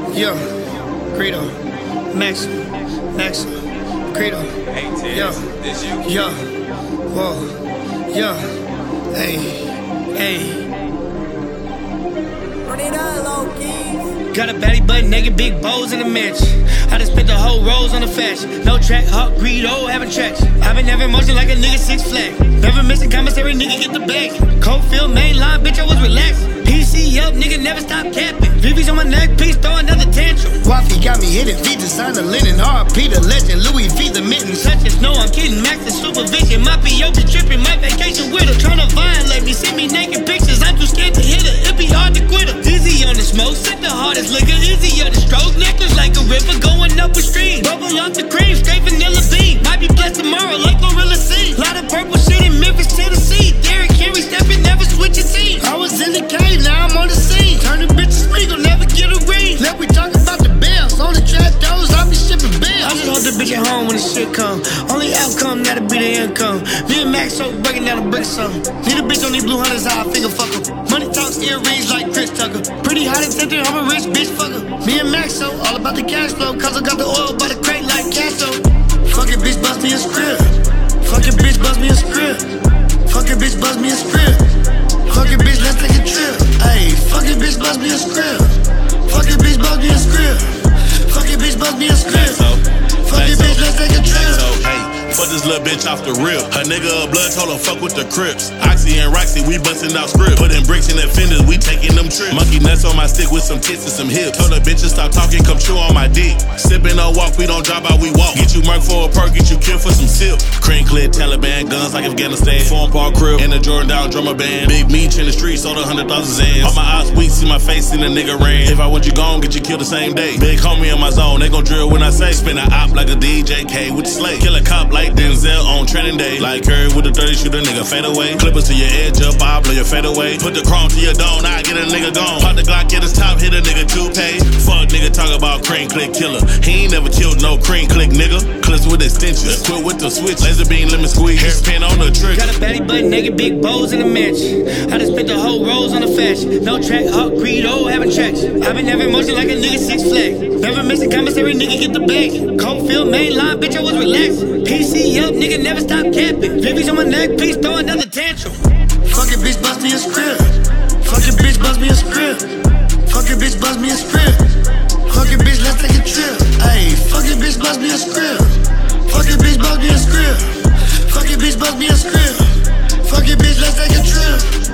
Yeah, Greedo, Max, Greedo, yeah, whoa, yeah, hey. Run it up, low keys. Got a baddie butt naked, big bows in the mansion. I done spent the whole rose on the fashion. No track, hot Greedo, having tracks. I been having motion like a nigga Six Flags. Never missing commissary, nigga get the bag. Coldfield main line, bitch, I was relaxed. PC up, nigga never stop capping. VV's on my neck, please throw another tantrum. Waffy got me hitting V, designer linen. RP the legend, Louis V the mitten. Such as no, I'm kidding, max the supervision. My PO be tripping, my vacation with her. Tryna violate me, send me naked pictures. I'm too scared to hit her, it be hard to quit her. Dizzy on the smoke, set the hardest liquor. Izzy on the stroke, necklace like a river going up a stream. Bubble off the cream, straight vanilla bean. Might be blessed tomorrow like Gorilla C. Lot of purple shit in Memphis, Tennessee. Derrick Henry stepping, never switch a team. I was in the cave, now I'm on the scene. Turn the bitches free, gon' never get a ring. Let we talk about the bills. On the trap doors, I be shipping bills. I just hold the bitch at home when the shit come. Only outcome, that'll be the income. Me and Max so breaking down the brick song. Need a bitch on these blue hunters, how I finger fuck her. Money talks, earrings like Chris Tucker. Pretty hot and tempting, I'm a rich bitch fucker. Me and Max so all about the cash flow. Cause I got the oil by the crate like Castro. Fuck it, bitch, bust me a script. Fuck it, bitch, bust me a script. Fuck it, bitch, bust me a script. Fuck it, bitch, let's take a trip. Ayy, fuck it, bitch, bust me a script. Fuck it, bitch, bust me a script. Fuck it, bitch, bust me a script. Fuck it, bitch, let's take a trip. Fuck this little bitch off the rip. Her nigga a blood told her fuck with the Crips. Oxy and Roxy, we bustin' out script. Putting bricks in the fenders, we taking them trips. Monkey nuts on my stick with some tits and some hips. Told her bitches stop talking, come chew on my dick. Sippin' on walk, we don't drop out, we walk. Get you murk for a perk, get you killed for some sip. Cream clear Taliban, guns like Afghanistan. Foreign park crib, and a Jordan down drummer band. Big meat in the street, sold 100,000 Zans. All my eyes weak, see my face in the nigga ran. If I want you gone, get you killed the same day. Big homie in my zone, they gon' drill when I say. Spin a op like a DJ K with the slate. Kill a cop like Denzel on training day. Like Curry with the 30, shoot a nigga fade away. Clippers to your edge up, I'll blow your fade away. Put the chrome to your dome, I get a nigga gone. Pop the Glock, get his top, hit a nigga 2K. Fuck nigga, talk about cream click killer. He ain't never killed no cream click nigga. Clips with extensions, quit with the switch. Laser beam, lemon squeeze, hairpin on the trigger. Got a baddie butt naked, big bows in the mansion. I done spent the whole rose on the fashion. No track, hot Greedo, having tracks. I been having motion like a nigga Six Flags. Never missing commissary, nigga get the bag. Coldfield main line, bitch, I was relaxed. PC up, nigga never stop capping. VV's on my neck, please throw another tantrum. Fuck it, bitch, bust me a script. Fuck it, bitch, bust me a script. Fuck it, bitch, bust me a script. Fuck it, bitch, let's take a trip. Ayy, fuck it, bitch, bust me a script. Fuck it, bitch, bust me a script. Fuck it, bitch, bust me a script. Fuck it, bitch, let's take a trip.